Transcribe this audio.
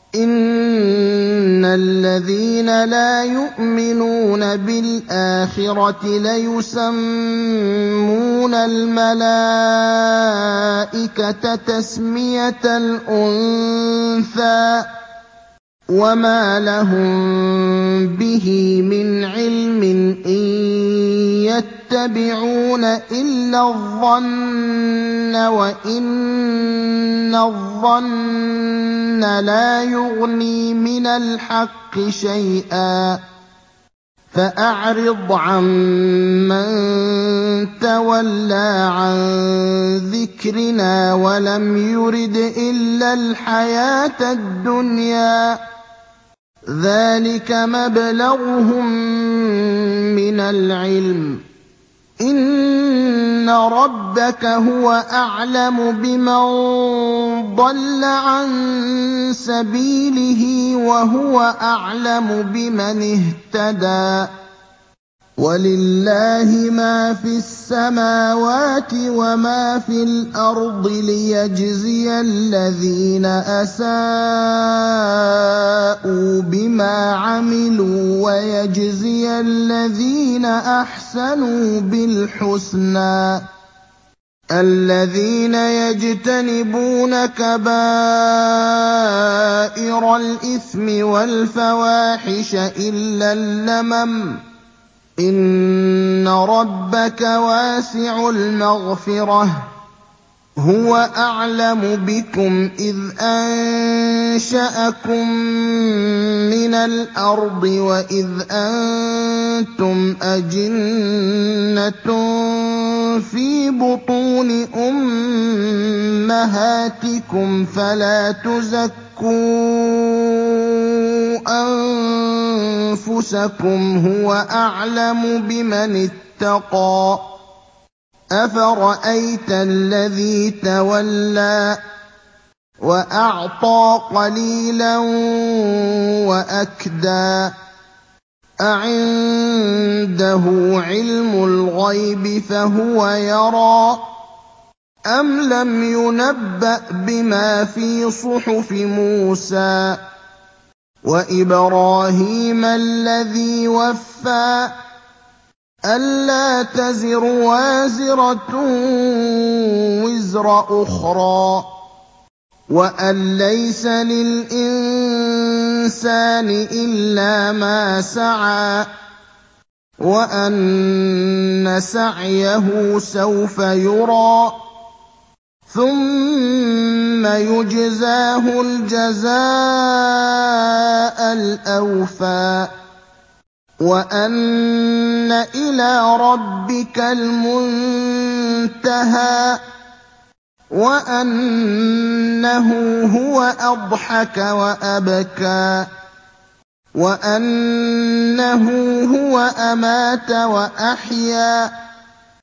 إِنَّ الَّذِينَ لَا يُؤْمِنُونَ بِالْآخِرَةِ لَيُسَمُّونَ الْمَلَائِكَةَ تَسْمِيَةَ الْأُنثَىٰ ۖ وَمَا لَهُم بِهِ مِنْ عِلْمٍ ۖ إِن يَتَّبِعُونَ إِلَّا الظَّنَّ وَإِنَّ الظَّنَّ لَا يُغْنِي مِنَ الْحَقِّ شَيْئًا ۚ فَأَعْرِضْ عَمَّن تَوَلَّىٰ عَن ذِكْرِنَا وَلَمْ يُرِدْ إِلَّا الْحَيَاةَ الدُّنْيَا ۚ ذَٰلِكَ مَبْلَغُهُم مِّنَ الْعِلْمِ ۚ إِنَّ رَبَّكَ هُوَ أَعْلَمُ بِمَن ضَلَّ عَن سَبِيلِهِ وَهُوَ أَعْلَمُ بِمَنِ اهْتَدَىٰ ۗ وَلِلَّهِ مَا فِي السَّمَاوَاتِ وَمَا فِي الْأَرْضِ لِيَجْزِيَ الَّذِينَ أَسَاءُوا بِمَا عَمِلُوا وَيَجْزِيَ الَّذِينَ أَحْسَنُوا بِالْحُسْنَى ۚ الَّذِينَ يَجْتَنِبُونَ كَبَائِرَ الْإِثْمِ وَالْفَوَاحِشَ إِلَّا اللَّمَمَ ۚ إِنَّ رَبَّكَ وَاسِعُ الْمَغْفِرَةِ ۚ هُوَ أَعْلَمُ بِكُمْ إِذْ أَنشَأَكُم مِّنَ الْأَرْضِ وَإِذْ أَنتُمْ أَجِنَّةٌ فِي بُطُونِ أُمَّهَاتِكُمْ ۖ فَلَا تُزَكُّوا أَنفُسَكُمْ ۖ هُوَ أَعْلَمُ بِمَنِ اتَّقَىٰ ۗ أَفَرَأَيْتَ الَّذِي تَوَلَّىٰ وَأَعْطَىٰ قَلِيلًا وَأَكْدَىٰ أَعِندَهُ عِلْمُ الْغَيْبِ فَهُوَ يَرَىٰ أَمْ لَمْ يُنَبَّأْ بِمَا فِي صُحُفِ مُوسَىٰ وَإِبْرَاهِيمَ الَّذِي وَفَّىٰ أَلَّا تَزِرُ وَازِرَةٌ وِزْرَ أُخْرَىٰ وَأَن لَّيْسَ لِلْإِنسَانِ إِلَّا مَا سَعَىٰ وَأَنَّ سَعْيَهُ سَوْفَ يُرَىٰ ثُمَّ يُجْزَاهُ الْجَزَاءَ الْأَوْفَىٰ وَأَنَّ إِلَىٰ رَبِّكَ الْمُنتَهَىٰ وَأَنَّهُ هُوَ أَضْحَكَ وَأَبْكَىٰ وَأَنَّهُ هُوَ أَمَاتَ وَأَحْيَا